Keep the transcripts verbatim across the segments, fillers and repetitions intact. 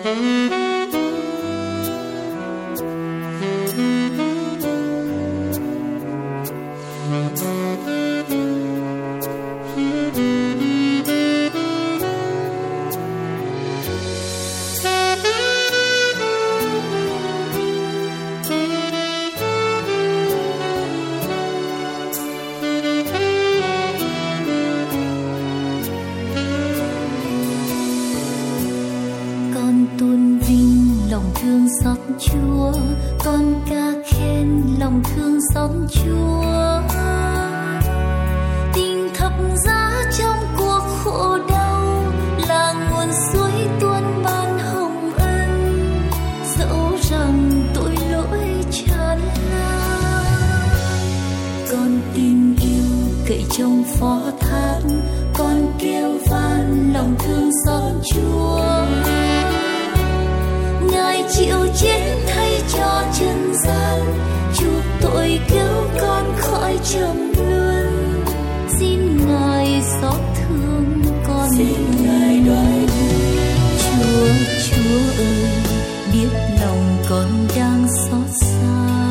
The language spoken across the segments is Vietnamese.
Chúa, con ca khen lòng thương xót Chúa. Tình thập giá trong cuộc khổ đau là nguồn suối tuôn ban hồng ân, dẫu rằng tội lỗi tràn lan. Con tin yêu cậy trong phó thác, con kêu van lòng thương xót Chúa. Ngài chịu chết thay cho trần gian, chuộc tội cứu con khỏi trầm luân. Xin Ngài xót thương con, xin Ngài đoái thương. Chúa, Chúa ơi, biết lòng con đang xót xa.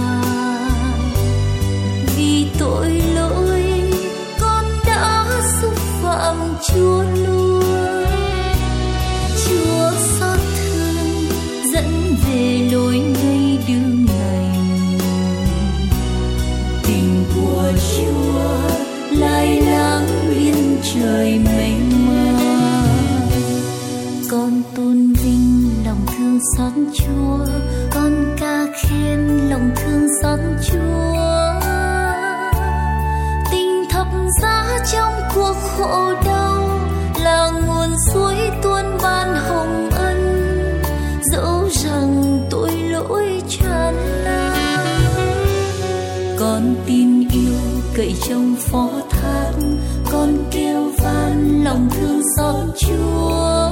Vì tội lỗi con đã xúc phạm Chúa luôn. Chúa xót thương dẫn về lối ngay đường lành. Tình của Chúa lai láng biên trời mênh mang. Con tôn vinh lòng thương xót Chúa, con ca khen lòng thương xót Chúa. Tình thập giá trong cuộc khổ đau là nguồn suối tuôn ban hồng ân, dẫu rằng tội lỗi tràn lan. Con tin yêu cậy trong phó thác, con kêu van lòng thương xót Chúa.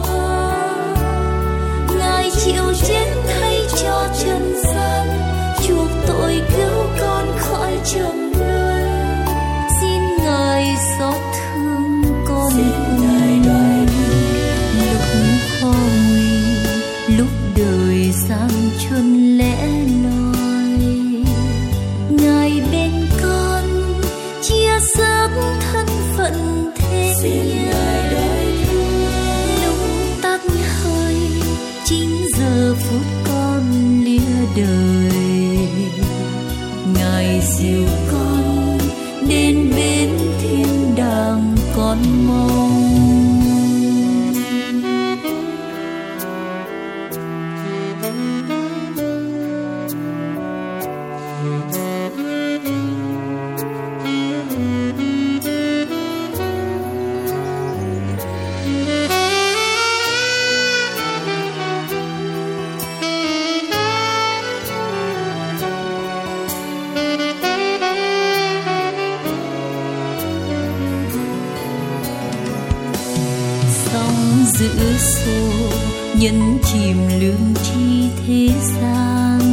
Ngài chịu chết thay cho trần gian, chuộc tội cứu con khỏi trầm luân. Xin Ngài xót thương con, xin Ngài đoái thương. Lúc khó nguy, lúc đời sang chuân lẽ loi, Ngài bên con chia sớt thân phận thế nhân. Lúc tắt hơi chính giờ phút con lìa đời, Ngài dìu con đến bên thiên đàng con mong. Giữa xô nhân chìm lương chi thế gian,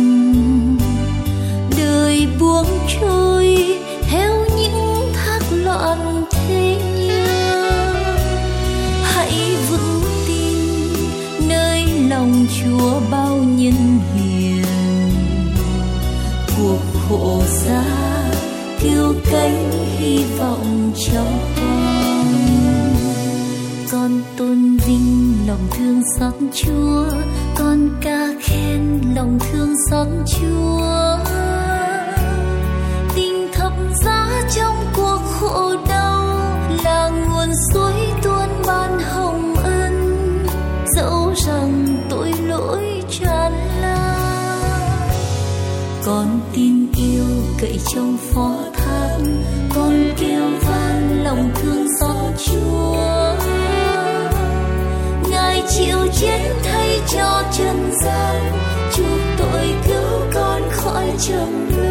đời buông trôi theo những thác loạn thế nhân. Hãy vững tin nơi lòng Chúa bao nhân hiền, cuộc khổ giá cứu cánh hy vọng trong con. Con tôn vinh lòng thương xót Chúa, con ca khen lòng thương xót Chúa. Tình thập giá trong cuộc khổ đau là nguồn suối tuôn ban hồng ân, dẫu rằng tội lỗi tràn lan. Con tin yêu cậy trong phó thác, con kêu van lòng thương xót Chúa. Ngài chịu chết thay cho trần gian, chuộc tội cứu con khỏi trầm luân.